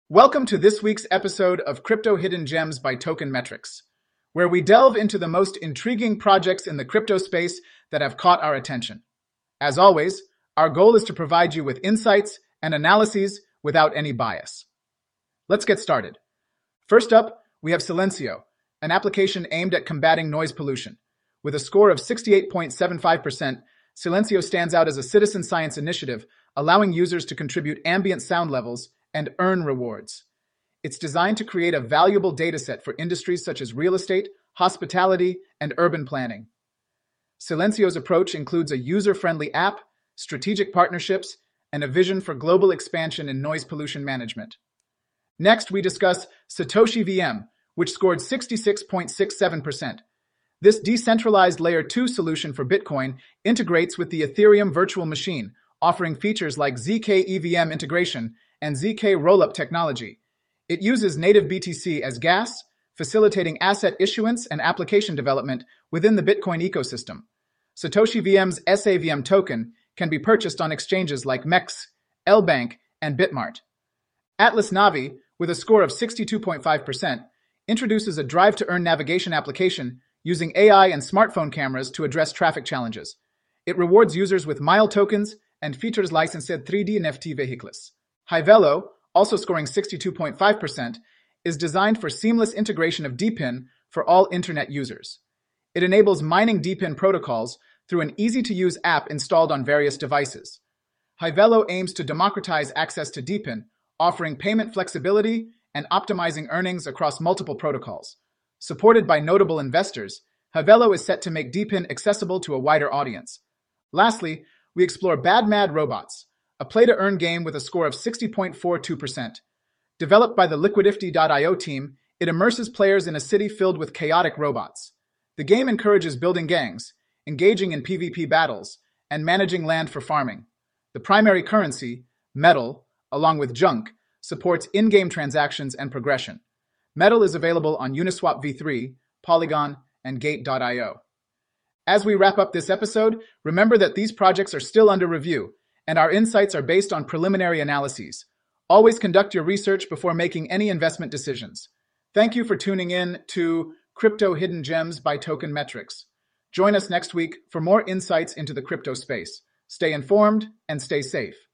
Welcome to this week's episode of Crypto Hidden Gems by Token Metrics, where we delve into the most intriguing projects in the crypto space that have caught our attention. As always, our goal is to provide you with insights and analyses without any bias. Let's get started. First up, we have Silencio, an application aimed at combating noise pollution. With a score of 68.75%, Silencio stands out as a citizen science initiative, allowing users to contribute ambient sound levels and earn rewards. It's designed to create a valuable dataset for industries such as real estate, hospitality, and urban planning. Silencio's approach includes a user-friendly app, strategic partnerships, and a vision for global expansion in noise pollution management. Next, we discuss Satoshi VM, which scored 66.67%. This decentralized Layer 2 solution for Bitcoin integrates with the Ethereum virtual machine, offering features like ZK EVM integration and ZK rollup technology. It uses native BTC as gas, facilitating asset issuance and application development within the Bitcoin ecosystem. Satoshi VM's SAVM token can be purchased on exchanges like MEX, LBank, and Bitmart. Atlas Navi, with a score of 62.5%, introduces a drive-to-earn navigation application using AI and smartphone cameras to address traffic challenges. It rewards users with mile tokens and features licensed 3D NFT vehicles. Hivelo, also scoring 62.5%, is designed for seamless integration of DePIN for all internet users. It enables mining DePIN protocols through an easy-to-use app installed on various devices. Hivelo aims to democratize access to DePIN, offering payment flexibility and optimizing earnings across multiple protocols. Supported by notable investors, Hivelo is set to make DePIN accessible to a wider audience. Lastly, we explore Bad Mad Robots, a play-to-earn game with a score of 60.42%. Developed by the Liquidifty.io team, it immerses players in a city filled with chaotic robots. The game encourages building gangs, engaging in PvP battles, and managing land for farming. The primary currency, Metal, along with Junk, supports in-game transactions and progression. Metal is available on Uniswap v3, Polygon, and Gate.io. As we wrap up this episode, remember that these projects are still under review, and our insights are based on preliminary analyses. Always conduct your research before making any investment decisions. Thank you for tuning in to Crypto Hidden Gems by Token Metrics. Join us next week for more insights into the crypto space. Stay informed and stay safe.